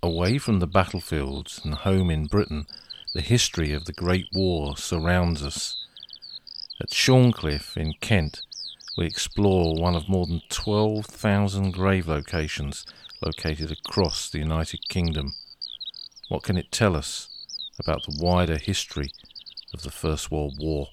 Away from the battlefields and home in Britain, the history of the Great War surrounds us. At Shorncliffe in Kent, we explore one of more than 12,000 grave locations located across the United Kingdom. What can it tell us about the wider history of the First World War?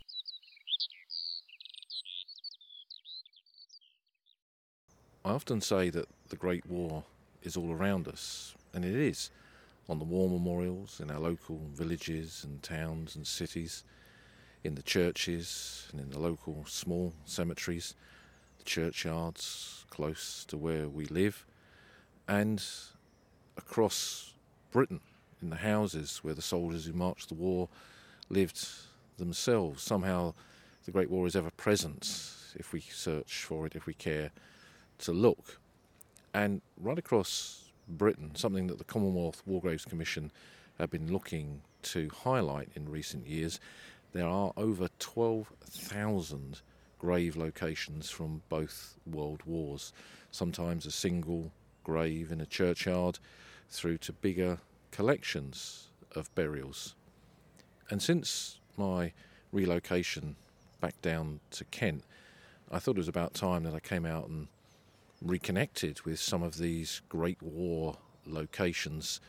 I often say that the Great War is all around us, and it is, on the war memorials in our local villages and towns and cities, in the churches and in the local small cemeteries, the churchyards close to where we live, and across Britain in the houses where the soldiers who marched the war lived themselves. Somehow the Great War is ever present if we search for it, if we care to look. And right across Britain, something that the Commonwealth War Graves Commission have been looking to highlight in recent years, there are over 12,000 grave locations from both world wars. Sometimes a single grave in a churchyard through to bigger collections of burials. And since my relocation back down to Kent, I thought it was about time that I came out and reconnected with some of these Great War locations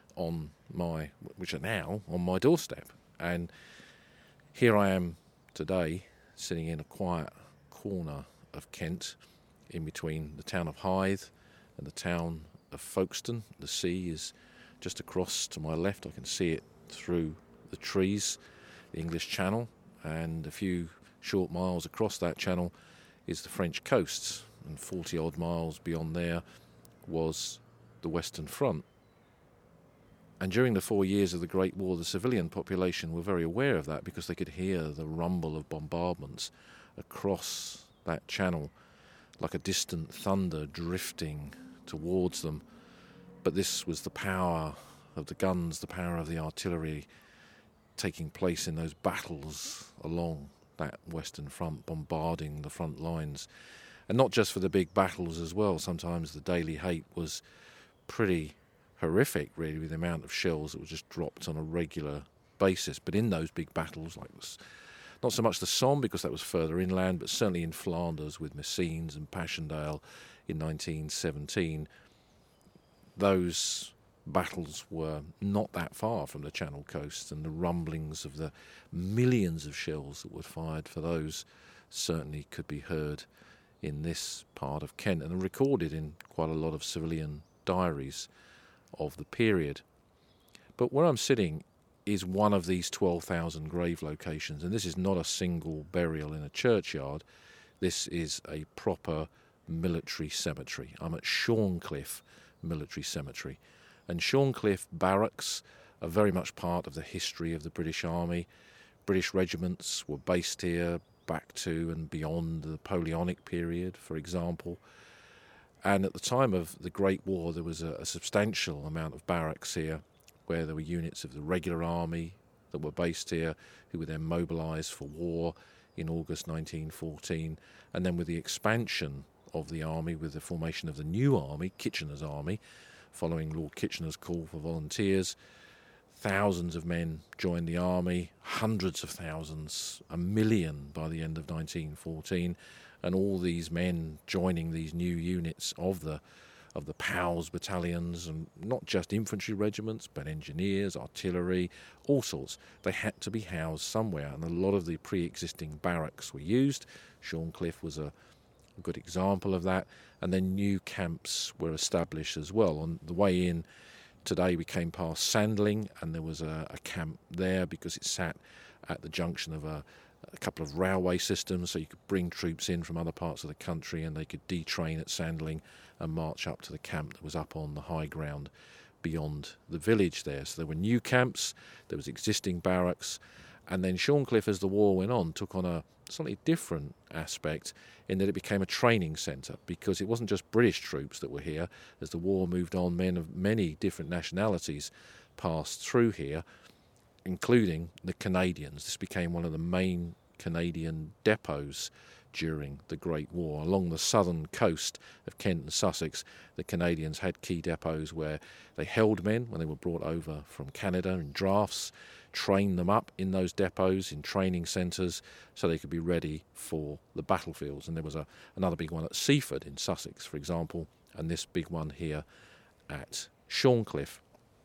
which are now on my doorstep. And here I am today, sitting in a quiet corner of Kent, in between the town of Hythe and the town of Folkestone. The sea is just across to my left. I can see it through the trees, the English Channel, and a few short miles across that channel is the French coast, and 40 odd miles beyond there was the Western Front. And during the 4 years of the Great War, the civilian population were very aware of that because they could hear the rumble of bombardments across that channel like a distant thunder drifting towards them. But this was the power of the guns, the power of the artillery taking place in those battles along that Western Front, bombarding the front lines. And not just for the big battles as well. Sometimes the daily hate was pretty horrific, really, with the amount of shells that were just dropped on a regular basis. But in those big battles, like this, not so much the Somme, because that was further inland, but certainly in Flanders with Messines and Passchendaele in 1917, those battles were not that far from the Channel coast, and the rumblings of the millions of shells that were fired for those certainly could be heard in this part of Kent and recorded in quite a lot of civilian diaries of the period. But where I'm sitting is one of these 12,000 grave locations, and this is not a single burial in a churchyard. This is a proper military cemetery. I'm at Shorncliffe Military Cemetery, and Shorncliffe barracks are very much part of the history of the British Army. British regiments were based here back to and beyond the Napoleonic period, for example. And at the time of the Great War, there was a substantial amount of barracks here, where there were units of the regular army that were based here, who were then mobilised for war in August 1914. And then with the expansion of the army, with the formation of the new army, Kitchener's army, following Lord Kitchener's call for volunteers, thousands of men joined the army, hundreds of thousands, 1 million by the end of 1914, and all these men joining these new units of the POWs battalions, and not just infantry regiments, but engineers, artillery, all sorts. They had to be housed somewhere, and a lot of the pre-existing barracks were used. Shorncliffe was a good example of that, and then new camps were established as well. On the way in today, we came past Sandling, and there was a camp there because it sat at the junction of a couple of railway systems, so you could bring troops in from other parts of the country and they could detrain at Sandling and march up to the camp that was up on the high ground beyond the village there. So there were new camps, there was existing barracks, and then Shorncliffe, as the war went on, took on a slightly different aspect in that it became a training centre, because it wasn't just British troops that were here. As the war moved on, men of many different nationalities passed through here, including the Canadians. This became one of the main Canadian depots during the Great War. Along the southern coast of Kent and Sussex, the Canadians had key depots where they held men when they were brought over from Canada in drafts, trained them up in those depots, in training centres, so they could be ready for the battlefields. And there was another big one at Seaford in Sussex, for example, and this big one here at Shorncliffe.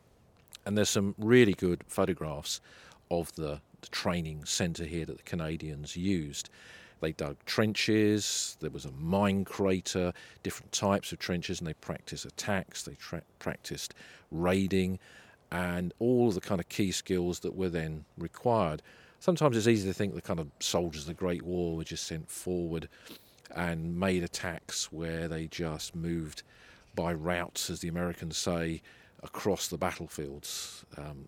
And there's some really good photographs of the training centre here that the Canadians used. They dug trenches, there was a mine crater, different types of trenches, and they practiced attacks, they practiced raiding, and all of the kind of key skills that were then required. Sometimes it's easy to think the kind of soldiers of the Great War were just sent forward and made attacks where they just moved by routes, as the Americans say, across the battlefields,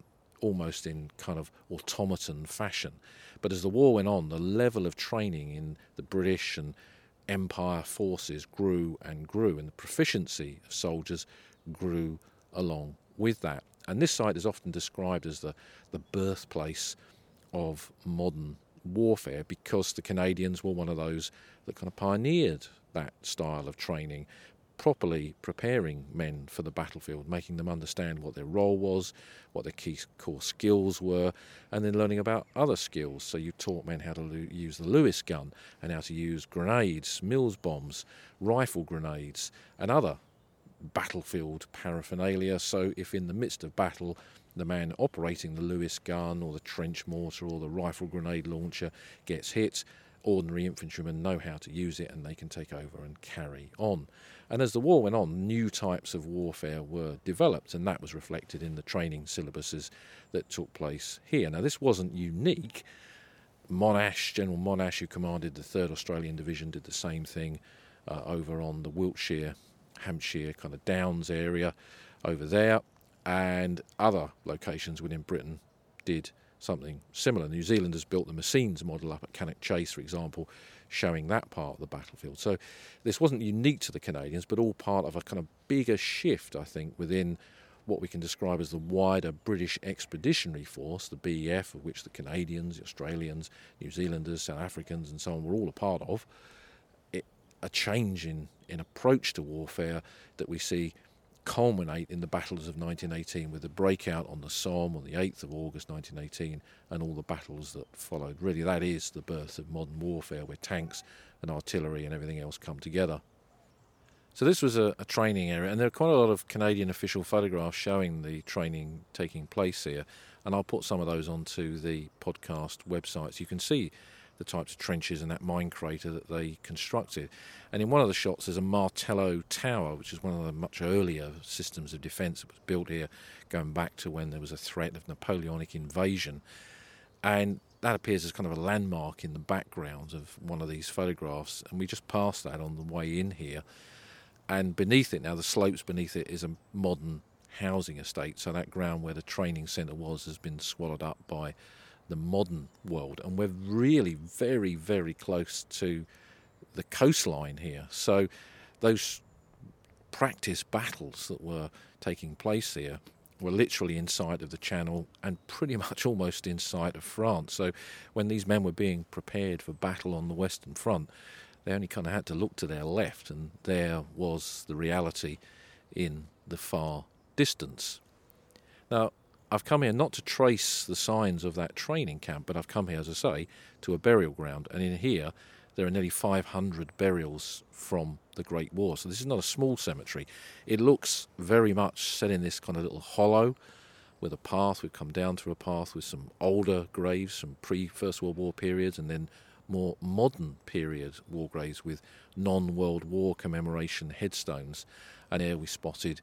almost in kind of automaton fashion. But as the war went on, the level of training in the British and Empire forces grew and grew, and the proficiency of soldiers grew along with that. And this site is often described as the birthplace of modern warfare, because the Canadians were one of those that kind of pioneered that style of training, properly preparing men for the battlefield, making them understand what their role was, what their key core skills were, and then learning about other skills. So you taught men how to use the Lewis gun and how to use grenades, Mills bombs, rifle grenades, and other battlefield paraphernalia. So if in the midst of battle the man operating the Lewis gun or the trench mortar or the rifle grenade launcher gets hit, ordinary infantrymen know how to use it and they can take over and carry on. And as the war went on, new types of warfare were developed, and that was reflected in the training syllabuses that took place here. Now, this wasn't unique. Monash, General Monash, who commanded the 3rd Australian Division, did the same thing over on the Wiltshire, Hampshire kind of Downs area over there, and other locations within Britain did something similar. New Zealanders built the Messines model up at Cannock Chase, for example, showing that part of the battlefield. So this wasn't unique to the Canadians, but all part of a kind of bigger shift, I think, within what we can describe as the wider British Expeditionary Force, the BEF, of which the Canadians, the Australians, New Zealanders, South Africans and so on were all a part of. A change in approach to warfare that we see culminate in the battles of 1918, with the breakout on the Somme on the 8th of August 1918 and all the battles that followed. Really, that is the birth of modern warfare, where tanks and artillery and everything else come together. So this was a training area, and there are quite a lot of Canadian official photographs showing the training taking place here, and I'll put some of those onto the podcast website so you can see the types of trenches and that mine crater that they constructed. And in one of the shots there's a Martello Tower, which is one of the much earlier systems of defence that was built here, going back to when there was a threat of Napoleonic invasion. And that appears as kind of a landmark in the background of one of these photographs, and we just passed that on the way in here. And beneath it now, the slopes beneath it, is a modern housing estate, so that ground where the training centre was has been swallowed up by the modern world, and we're really very, very close to the coastline here. So those practice battles that were taking place here were literally inside of the Channel and pretty much almost inside of France. So when these men were being prepared for battle on the Western Front, they only kind of had to look to their left, and there was the reality in the far distance. Now, I've come here not to trace the signs of that training camp, but I've come here, as I say, to a burial ground. And in here, there are nearly 500 burials from the Great War. So this is not a small cemetery. It looks very much set in this kind of little hollow with a path. We've come down through a path with some older graves, some pre-First World War periods, and then more modern period war graves with non-World War commemoration headstones. And here we spotted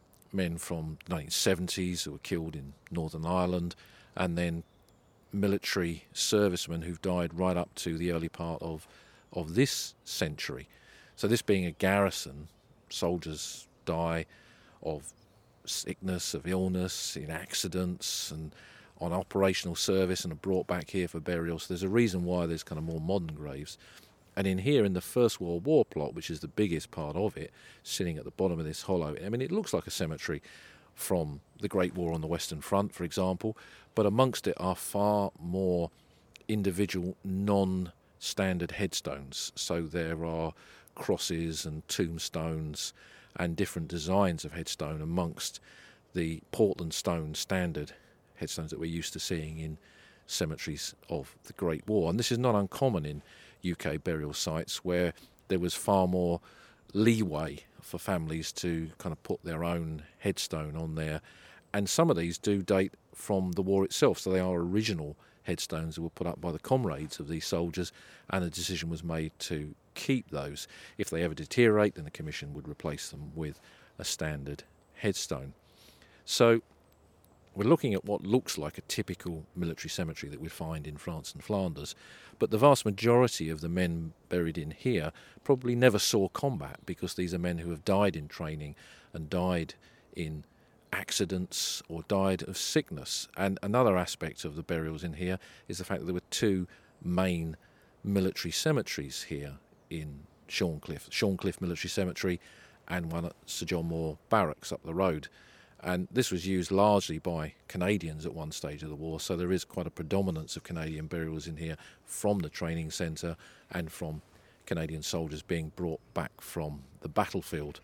men from the 1970s who were killed in Northern Ireland, and then military servicemen who've died right up to the early part of this century. So this being a garrison, soldiers die of sickness, of illness, in accidents, and on operational service, and are brought back here for burial. So there's a reason why there's kind of more modern graves. And in here, in the First World War plot, which is the biggest part of it, sitting at the bottom of this hollow, I mean, it looks like a cemetery from the Great War on the Western Front, for example, but amongst it are far more individual, standard headstones. So there are crosses and tombstones and different designs of headstone amongst the Portland stone standard headstones that we're used to seeing in cemeteries of the Great War. And this is not uncommon in UK burial sites, where there was far more leeway for families to kind of put their own headstone on there. And some of these do date from the war itself, so they are original headstones that were put up by the comrades of these soldiers, and a decision was made to keep those. If they ever deteriorate, then the Commission would replace them with a standard headstone. So we're looking at what looks like a typical military cemetery that we find in France and Flanders, but the vast majority of the men buried in here probably never saw combat, because these are men who have died in training and died in accidents or died of sickness. And another aspect of the burials in here is the fact that there were two main military cemeteries here in Shorncliffe Military Cemetery and one at Sir John Moore Barracks up the road. And this was used largely by Canadians at one stage of the war, so there is quite a predominance of Canadian burials in here from the training centre and from Canadian soldiers being brought back from the battlefield.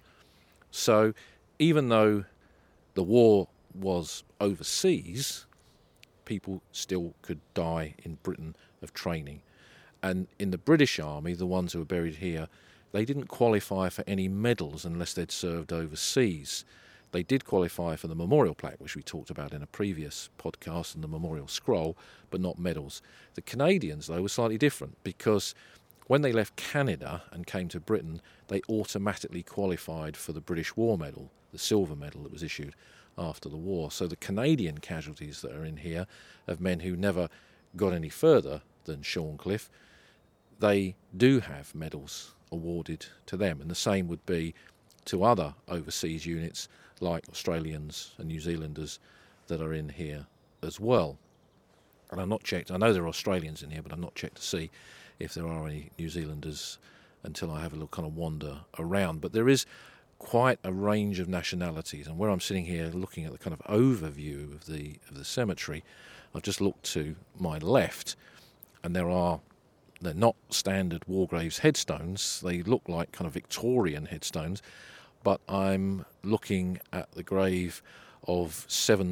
So even though the war was overseas, people still could die in Britain of training. And in the British Army, the ones who were buried here, they didn't qualify for any medals unless they'd served overseas. They did qualify for the memorial plaque, which we talked about in a previous podcast, and the memorial scroll, but not medals. The Canadians, though, were slightly different, because when they left Canada and came to Britain, they automatically qualified for the British War Medal, the silver medal that was issued after the war. So the Canadian casualties that are in here, of men who never got any further than Shorncliffe, they do have medals awarded to them, and the same would be to other overseas units like Australians and New Zealanders that are in here as well. And I've not checked, I know there are Australians in here, but I've not checked to see if there are any New Zealanders until I have a little kind of wander around. But there is quite a range of nationalities, and where I'm sitting here looking at the kind of overview of the cemetery, I've just looked to my left, and they're not standard war graves headstones. They look like kind of Victorian headstones, but I'm looking at the grave of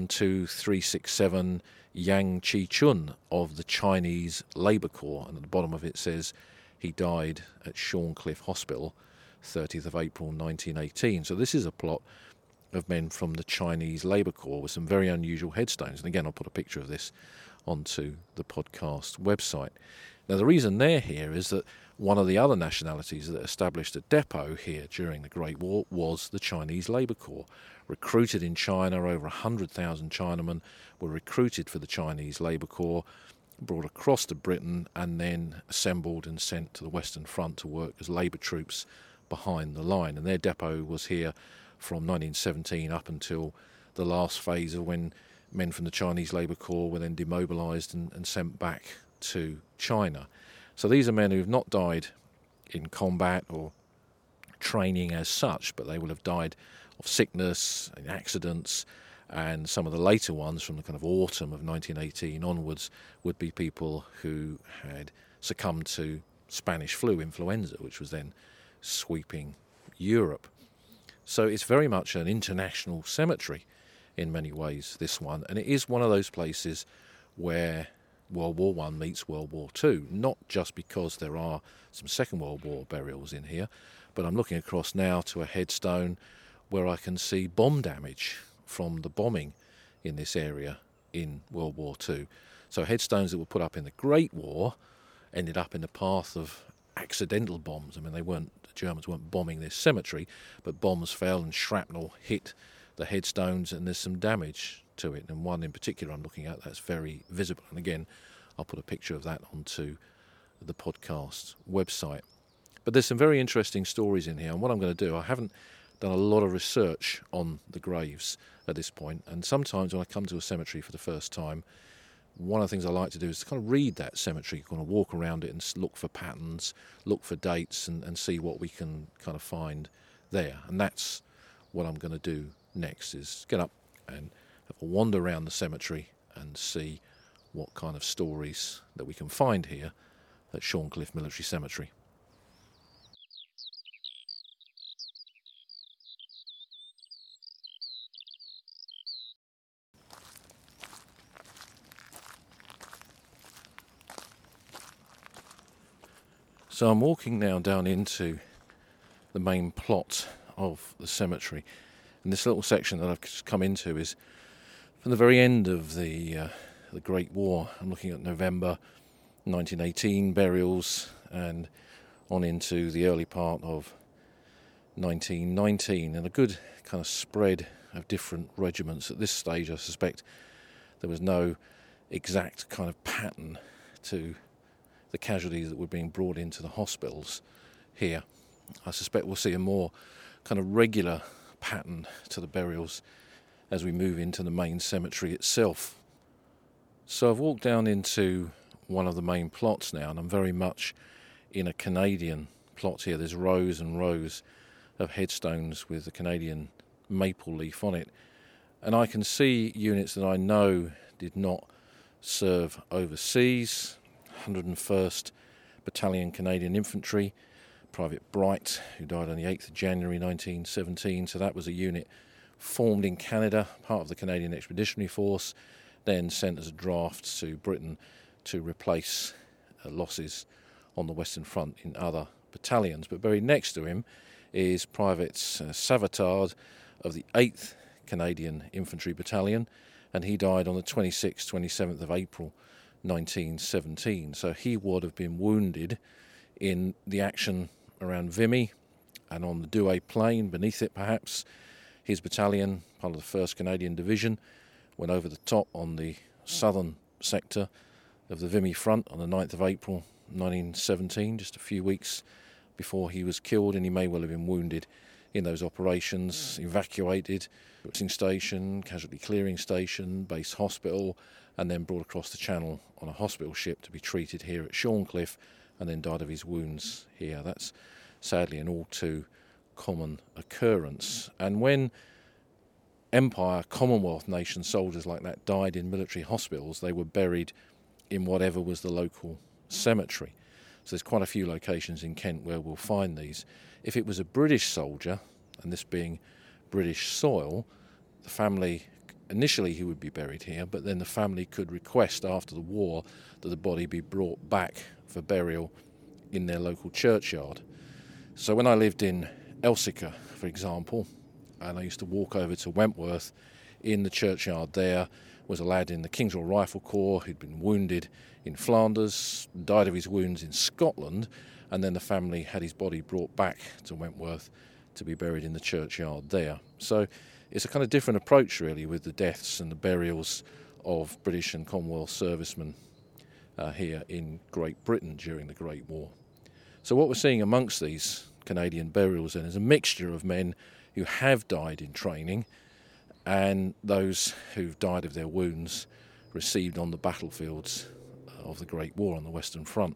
72367 Yang Chi-chun of the Chinese Labour Corps, and at the bottom of it says he died at Shorncliffe Hospital 30th of April 1918. So this is a plot of men from the Chinese Labour Corps with some very unusual headstones. And again, I'll put a picture of this onto the podcast website. Now, the reason they're here is that one of the other nationalities that established a depot here during the Great War was the Chinese Labour Corps. Recruited in China, over 100,000 Chinamen were recruited for the Chinese Labour Corps, brought across to Britain, and then assembled and sent to the Western Front to work as labour troops behind the line. And their depot was here from 1917 up until the last phase of when men from the Chinese Labour Corps were then demobilised and sent back to China. So these are men who have not died in combat or training as such, but they will have died of sickness and accidents, and some of the later ones from the kind of autumn of 1918 onwards would be people who had succumbed to Spanish flu, influenza, which was then sweeping Europe. So it's very much an international cemetery in many ways, this one, and it is one of those places where World War I meets World War II, not just because there are some Second World War burials in here, but I'm looking across now to a headstone where I can see bomb damage from the bombing in this area in World War II. So headstones that were put up in the Great War ended up in the path of accidental bombs. I mean, the Germans weren't bombing this cemetery, but bombs fell and shrapnel hit the headstones, and there's some damage to it, and one in particular I'm looking at that's very visible, and again I'll put a picture of that onto the podcast website. But there's some very interesting stories in here, and what I'm going to do, I haven't done a lot of research on the graves at this point, and sometimes when I come to a cemetery for the first time, one of the things I like to do is to kind of read that cemetery, kind of walk around it and look for patterns, look for dates, and see what we can kind of find there. And that's what I'm going to do next, is get up and have a wander around the cemetery and see what kind of stories that we can find here at Shorncliffe Military Cemetery. So I'm walking now down into the main plot of the cemetery, and this little section that I've just come into is from the very end of the Great War. I'm looking at November 1918 burials and on into the early part of 1919, and a good kind of spread of different regiments. At this stage, I suspect there was no exact kind of pattern to the casualties that were being brought into the hospitals here. I suspect we'll see a more kind of regular pattern to the burials as we move into the main cemetery itself. So I've walked down into one of the main plots now, and I'm very much in a Canadian plot here. There's rows and rows of headstones with the Canadian maple leaf on it, and I can see units that I know did not serve overseas. 101st Battalion Canadian Infantry, Private Bright, who died on the 8th of January 1917. So that was a unit formed in Canada, part of the Canadian Expeditionary Force, then sent as a draft to Britain to replace losses on the Western Front in other battalions. But buried next to him is Private Savitard of the 8th Canadian Infantry Battalion, and he died on the 26th, 27th of April 1917. So he would have been wounded in the action around Vimy and on the Douai Plain, beneath it perhaps. His battalion, part of the 1st Canadian Division, went over the top on the southern sector of the Vimy front on the 9th of April 1917, just a few weeks before he was killed, and he may well have been wounded in those operations, evacuated, station, casualty clearing station, base hospital, and then brought across the channel on a hospital ship to be treated here at Shorncliffe, and then died of his wounds here. That's sadly an all too common occurrence. And when Empire, Commonwealth nation soldiers like that died in military hospitals, they were buried in whatever was the local cemetery. So there's quite a few locations in Kent where we'll find these. If it was a British soldier, and this being British soil, the family, initially he would be buried here, but then the family could request after the war that the body be brought back for burial in their local churchyard. So when I lived in Elsica, for example, and I used to walk over to Wentworth, in the churchyard there was a lad in the King's Royal Rifle Corps who'd been wounded in Flanders, died of his wounds in Scotland, and then the family had his body brought back to Wentworth to be buried in the churchyard there. So it's a kind of different approach really with the deaths and the burials of British and Commonwealth servicemen here in Great Britain during the Great War. So what we're seeing amongst these Canadian burials then is a mixture of men who have died in training and those who've died of their wounds received on the battlefields of the Great War on the Western Front.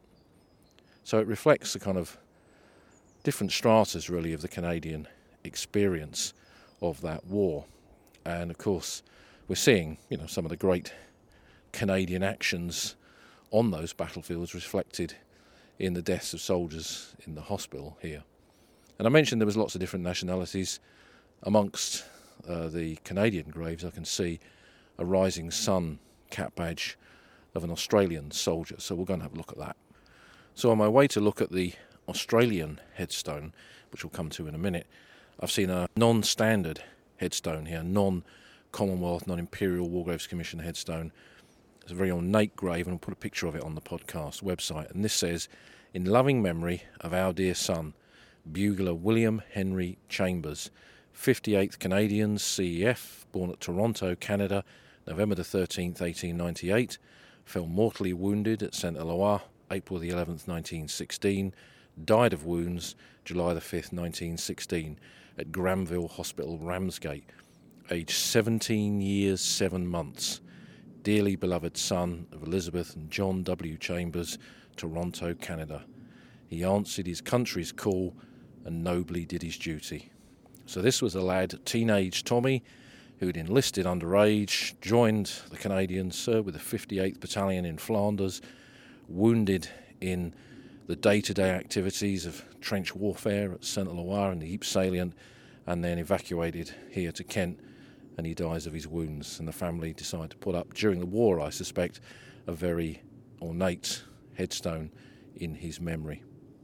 So it reflects the kind of different stratas really of the Canadian experience of that war. And of course we're seeing, some of the great Canadian actions on those battlefields reflected in the deaths of soldiers in the hospital here. And I mentioned there was lots of different nationalities. Amongst the Canadian graves I can see a Rising Sun cap badge of an Australian soldier, so we'll go and have a look at that. So on my way to look at the Australian headstone, which we'll come to in a minute, I've seen a non-standard headstone here, non-Commonwealth, non-Imperial War Graves Commission headstone. It's a very ornate grave, and I'll put a picture of it on the podcast website. And this says, "In loving memory of our dear son, Bugler William Henry Chambers, 58th Canadians, CEF, born at Toronto, Canada, November the 13th, 1898, fell mortally wounded at St. Eloi, April the 11th, 1916, died of wounds July the 5th, 1916, at Granville Hospital, Ramsgate, aged 17 years, 7 months. Dearly beloved son of Elizabeth and John W. Chambers, Toronto, Canada. He answered his country's call and nobly did his duty." So this was a lad, teenage Tommy, who had enlisted underage, joined the Canadians, served with the 58th Battalion in Flanders, wounded in the day-to-day activities of trench warfare at Saint-Éloi and the Ypres salient, and then evacuated here to Kent, and he dies of his wounds. And the family decide to put up, during the war I suspect, a very ornate headstone in his memory.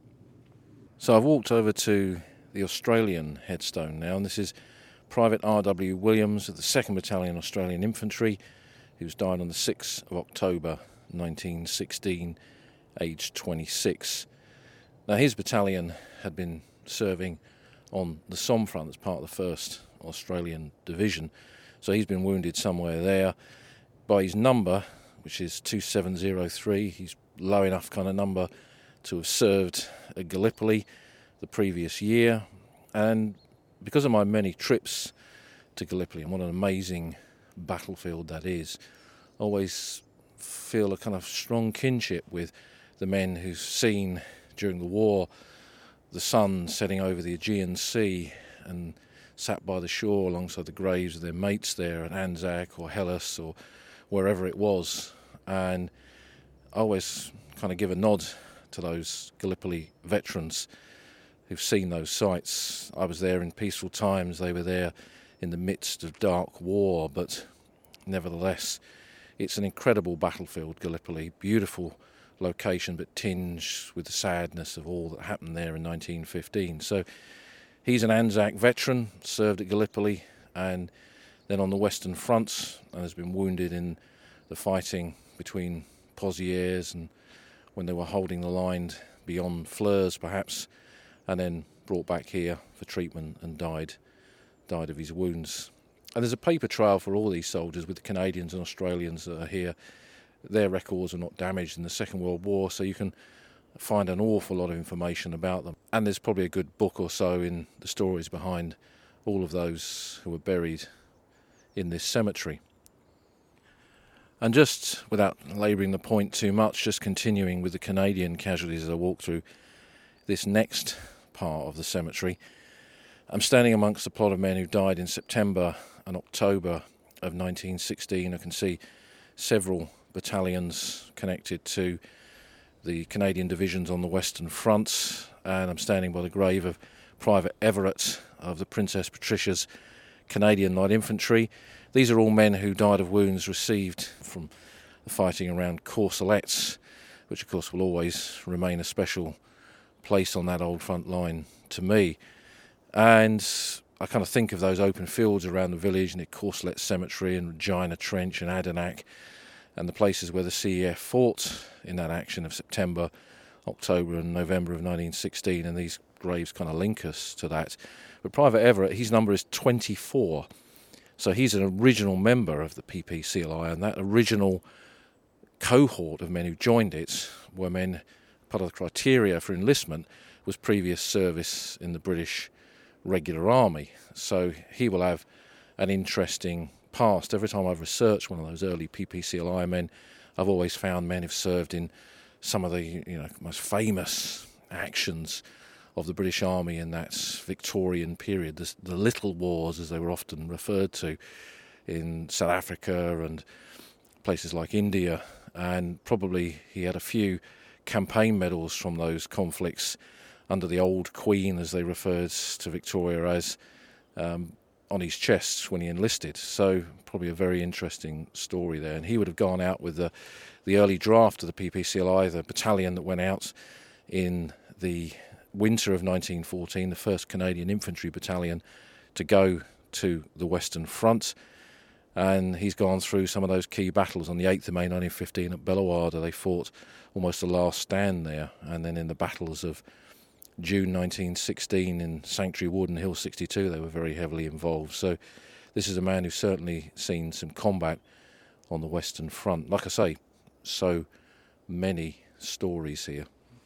So I've walked over to the Australian headstone now, and this is Private R.W. Williams of the 2nd Battalion Australian Infantry, who's died on the 6th of October 1916, aged 26. Now his battalion had been serving on the Somme front as part of the 1st Australian Division, so he's been wounded somewhere there. By his number, which is 2703, he's low enough kind of number to have served at Gallipoli the previous year, and because of my many trips to Gallipoli and what an amazing battlefield that is, I always feel a kind of strong kinship with the men who've seen during the war the sun setting over the Aegean Sea and sat by the shore alongside the graves of their mates there at Anzac or Helles or wherever it was. And I always kind of give a nod to those Gallipoli veterans who've seen those sights. I was there in peaceful times, they were there in the midst of dark war, but nevertheless it's an incredible battlefield, Gallipoli. Beautiful location, but tinged with the sadness of all that happened there in 1915. So he's an Anzac veteran, served at Gallipoli and then on the Western Front, and has been wounded in the fighting between Pozieres and when they were holding the line beyond Flers perhaps, and then brought back here for treatment and died of his wounds. And there's a paper trail for all these soldiers with the Canadians and Australians that are here. Their records are not damaged in the Second World War, so you can find an awful lot of information about them. And there's probably a good book or so in the stories behind all of those who were buried in this cemetery. And just without labouring the point too much, just continuing with the Canadian casualties as I walk through this next part of the cemetery, I'm standing amongst a plot of men who died in September and October of 1916. I can see several battalions connected to the Canadian divisions on the Western Front, and I'm standing by the grave of Private Everett of the Princess Patricia's Canadian Light Infantry. These are all men who died of wounds received from the fighting around Courcelette, which of course will always remain a special place on that old front line to me. And I kind of think of those open fields around the village, and the Courcelette Cemetery and Regina Trench and Adanac, and the places where the CEF fought in that action of September, October and November of 1916, and these graves kind of link us to that. But Private Everett, his number is 24, so he's an original member of the PPCLI, and that original cohort of men who joined it were men, part of the criteria for enlistment was previous service in the British Regular Army, so he will have an interesting past. Every time I've researched one of those early PPCLI men, I've always found men who've served in some of the most famous actions of the British Army in that Victorian period, the Little Wars as they were often referred to, in South Africa and places like India, and probably he had a few campaign medals from those conflicts under the old Queen, as they referred to Victoria as, on his chest when he enlisted. So probably a very interesting story there. And he would have gone out with the early draft of the PPCLI, the battalion that went out in the winter of 1914, the 1st Canadian Infantry Battalion, to go to the Western Front. And he's gone through some of those key battles. On the 8th of May 1915 at Bellewaerde, they fought almost the last stand there. And then in the battles of June 1916 in Sanctuary Wood and Hill 62, they were very heavily involved. So this is a man who's certainly seen some combat on the Western Front. Like I say, so many stories here.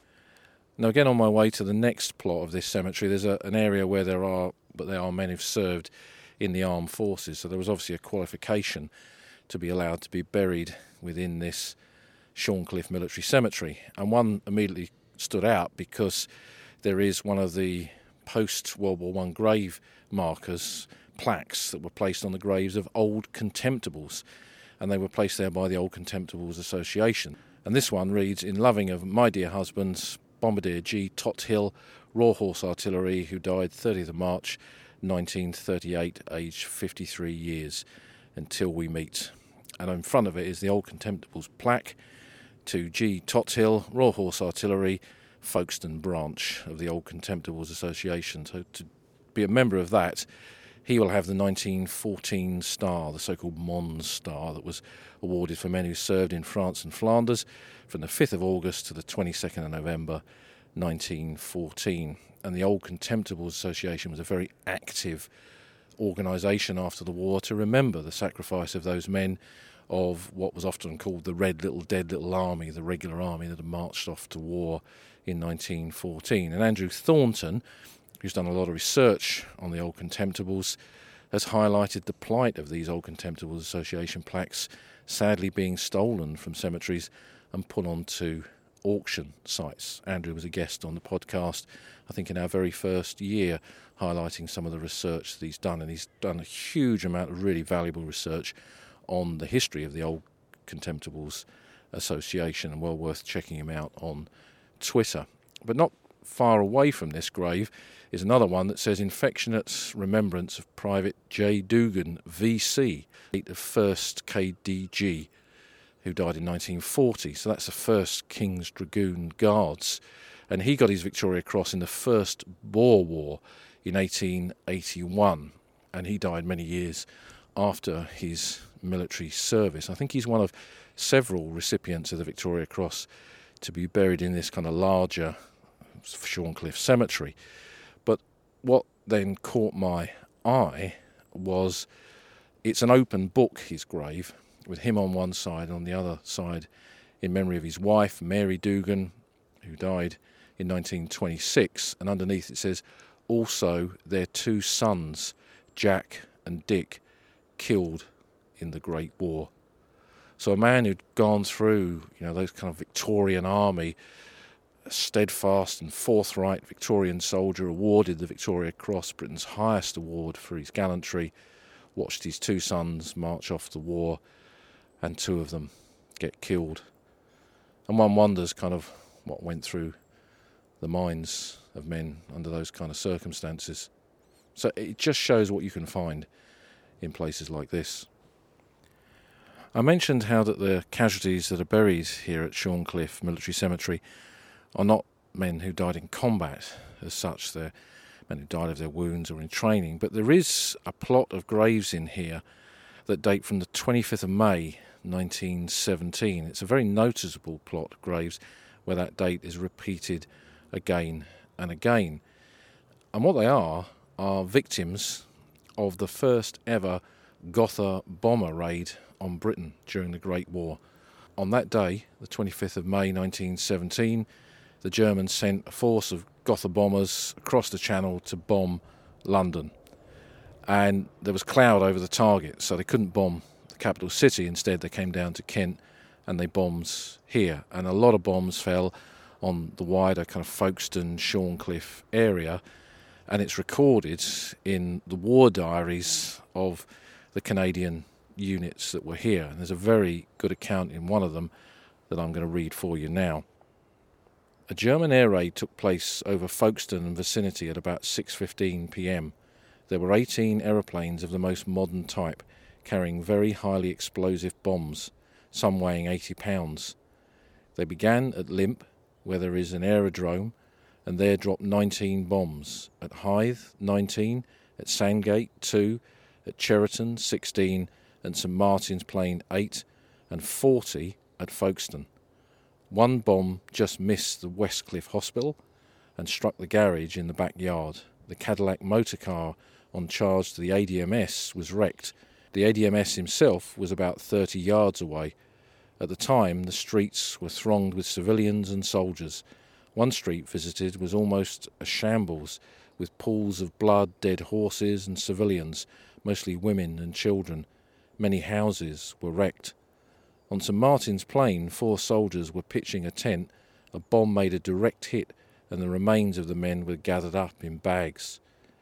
Now again, on my way to the next plot of this cemetery, there's an area where there are men who've served in the armed forces, so there was obviously a qualification to be allowed to be buried within this Shorncliffe Military Cemetery, and one immediately stood out because there is one of the post-World War I grave markers, plaques, that were placed on the graves of old contemptibles, and they were placed there by the Old Contemptibles Association. And this one reads, in loving of my dear husband, Bombardier G. Tothill, Raw Horse Artillery, who died 30th of March 1938, aged 53 years, until we meet. And in front of it is the Old Contemptibles plaque to G. Tothill, Raw Horse Artillery, Folkestone branch of the Old Contemptibles Association. So to be a member of that, he will have the 1914 star, the so-called Mons star, that was awarded for men who served in France and Flanders from the 5th of August to the 22nd of November 1914. And the Old Contemptibles Association was a very active organisation after the war to remember the sacrifice of those men of what was often called the Red Little Dead Little Army, the regular army that had marched off to war in 1914. And Andrew Thornton, who's done a lot of research on the Old Contemptibles, has highlighted the plight of these Old Contemptibles Association plaques sadly being stolen from cemeteries and put onto auction sites. Andrew was a guest on the podcast, I think in our very first year, highlighting some of the research that he's done, and he's done a huge amount of really valuable research on the history of the Old Contemptibles Association, and well worth checking him out on Twitter. But not far away from this grave is another one that says Affectionate Remembrance of Private J. Dugan, VC, of 1st KDG, who died in 1940. So that's the 1st King's Dragoon Guards. And he got his Victoria Cross in the First Boer War in 1881. And he died many years after his military service. I think he's one of several recipients of the Victoria Cross to be buried in this kind of larger Shorncliffe Cemetery. But what then caught my eye was it's an open book, his grave, with him on one side, and on the other side, in memory of his wife, Mary Dugan, who died in 1926. And underneath it says, also their 2 sons, Jack and Dick, killed in the Great War. So a man who'd gone through, those kind of Victorian army, a steadfast and forthright Victorian soldier, awarded the Victoria Cross, Britain's highest award for his gallantry, watched his 2 sons march off to war, and 2 of them get killed. And one wonders kind of what went through the minds of men under those kind of circumstances. So it just shows what you can find in places like this. I mentioned how that the casualties that are buried here at Shorncliffe Military Cemetery are not men who died in combat as such. They're men who died of their wounds or in training. But there is a plot of graves in here that date from the 25th of May 1917. It's a very noticeable plot of graves where that date is repeated again and again. And what they are victims of the first ever Gotha bomber raid on Britain during the Great War. On that day, the 25th of May 1917, the Germans sent a force of Gotha bombers across the Channel to bomb London. And there was cloud over the target, so they couldn't bomb the capital city. Instead, they came down to Kent and they bombed here. And a lot of bombs fell on the wider kind of Folkestone, Shorncliffe area. And it's recorded in the war diaries of the Canadian units that were here. And there's a very good account in one of them that I'm going to read for you now. A German air raid took place over Folkestone and vicinity at about 6:15 p.m. There were 18 aeroplanes of the most modern type, carrying very highly explosive bombs, some weighing 80 pounds. They began at Limp, where there is an aerodrome, and there dropped 19 bombs. At Hythe, 19, at Sandgate, 2, at Cheriton, 16, and St Martin's Plain, 8, and 40 at Folkestone. One bomb just missed the Westcliff Hospital and struck the garage in the backyard. The Cadillac motor car on charge to the ADMS was wrecked. The ADMS himself was about 30 yards away. At the time, the streets were thronged with civilians and soldiers. One street visited was almost a shambles, with pools of blood, dead horses and civilians, mostly women and children. Many houses were wrecked. On St Martin's Plain, 4 soldiers were pitching a tent. A bomb made a direct hit, and the remains of the men were gathered up in bags.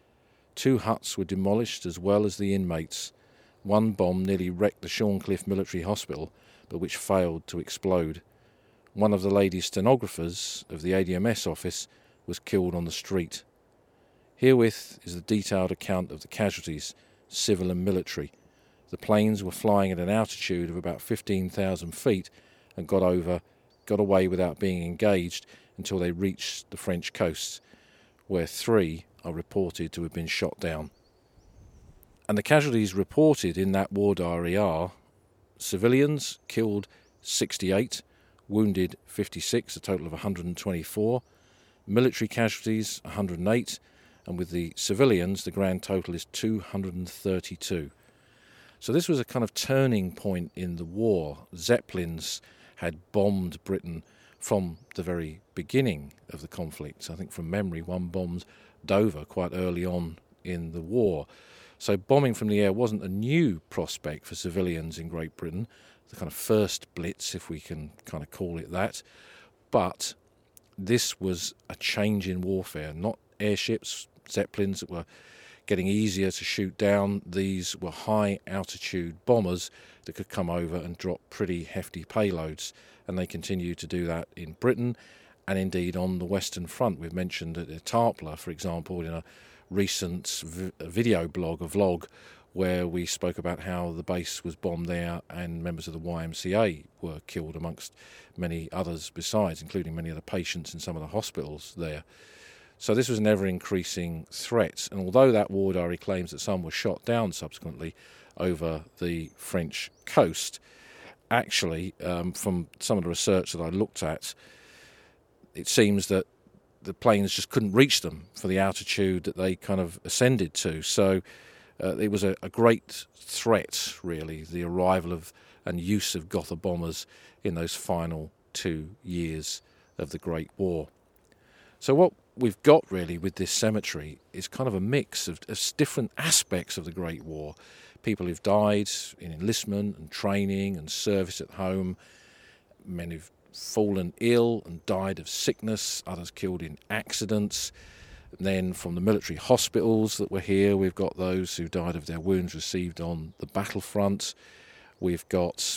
2 huts were demolished as well as the inmates. One bomb nearly wrecked the Shorncliffe Military Hospital, but which failed to explode. one of the lady stenographers of the ADMS office was killed on the street. Herewith is the detailed account of the casualties, civil and military. The planes were flying at an altitude of about 15,000 feet and got away without being engaged until they reached the French coast, where 3 are reported to have been shot down. And the casualties reported in that war diary are civilians killed 68, wounded 56, a total of 124, military casualties 108, and with the civilians the grand total is 232. So this was a kind of turning point in the war. Zeppelins had bombed Britain from the very beginning of the conflict. I think from memory one bombed Dover quite early on in the war. So bombing from the air wasn't a new prospect for civilians in Great Britain, the kind of first blitz, if we can kind of call it that. But this was a change in warfare, not airships, Zeppelins that were getting easier to shoot down. These were high-altitude bombers that could come over and drop pretty hefty payloads, and they continued to do that in Britain and indeed on the Western Front. We've mentioned at Tarpla, for example, in a recent video blog, a vlog, where we spoke about how the base was bombed there and members of the YMCA were killed amongst many others besides, including many of the patients in some of the hospitals there. So this was an ever-increasing threat, and although that war diary claims that some were shot down subsequently over the French coast, actually, from some of the research that I looked at, it seems that the planes just couldn't reach them for the altitude that they kind of ascended to. So it was a great threat, really, the arrival of and use of Gotha bombers in those final 2 years of the Great War. So what we've got really with this cemetery is kind of a mix of different aspects of the Great War. People who've died in enlistment and training and service at home, men who've fallen ill and died of sickness, others killed in accidents. And then from the military hospitals that were here, we've got those who died of their wounds received on the battlefront. We've got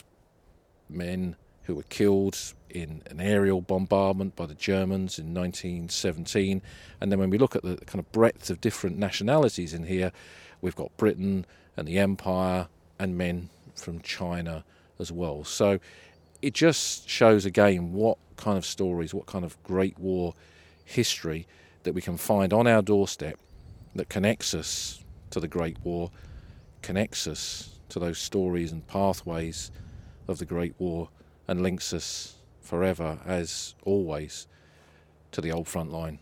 men who were killed in an aerial bombardment by the Germans in 1917. And then when we look at the kind of breadth of different nationalities in here, we've got Britain and the Empire and men from China as well. So it just shows again what kind of stories, what kind of Great War history that we can find on our doorstep that connects us to the Great War, connects us to those stories and pathways of the Great War, and links us forever, as always, to the Old Front Line.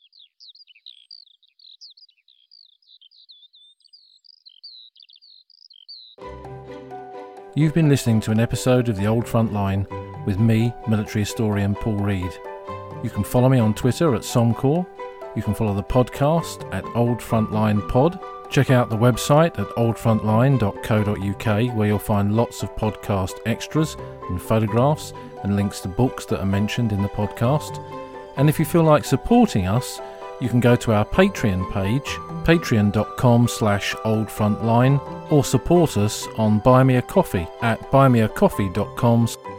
You've been listening to an episode of The Old Front Line with me, military historian Paul Reed. You can follow me on Twitter at Somcor. You can follow the podcast at Old Frontline Pod. Check out the website at oldfrontline.co.uk, where you'll find lots of podcast extras and photographs and links to books that are mentioned in the podcast. And if you feel like supporting us, you can go to our Patreon page, patreon.com/oldfrontline, or support us on Buy Me a Coffee at buymeacoffee.com/oldfrontline.